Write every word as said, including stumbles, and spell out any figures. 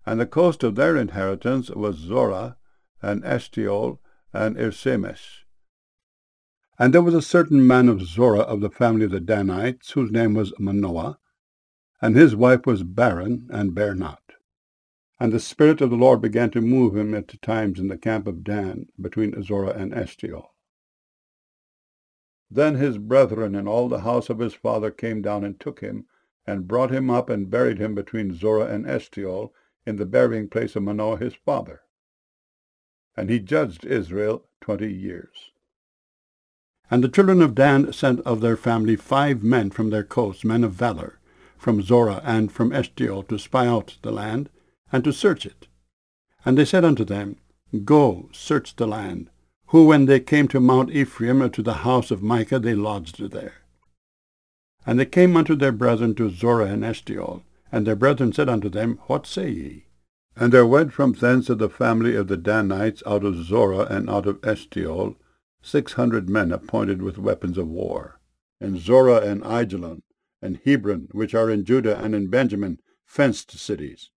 And the coast of their inheritance was Zorah, and Eshtaol, and Irsemesh. And there was a certain man of Zorah of the family of the Danites, whose name was Manoah, and his wife was barren, and bare not. And the Spirit of the Lord began to move him at times in the camp of Dan, between Zorah and Eshtaol. Then his brethren and all the house of his father came down and took him, and brought him up and buried him between Zorah and Eshtaol, in the burying place of Manoah his father. And he judged Israel twenty years. And the children of Dan sent of their family five men from their coasts, men of valor, from Zorah and from Eshtaol, to spy out the land, and to search it. And they said unto them, Go, search the land. Who, when they came to Mount Ephraim, to the house of Micah, they lodged there. And they came unto their brethren to Zorah and Eshtaol, and their brethren said unto them, What say ye? And there went from thence of the family of the Danites out of Zorah and out of Eshtaol six hundred men appointed with weapons of war, and Zorah and Aijalon, and Hebron, which are in Judah and in Benjamin, fenced cities.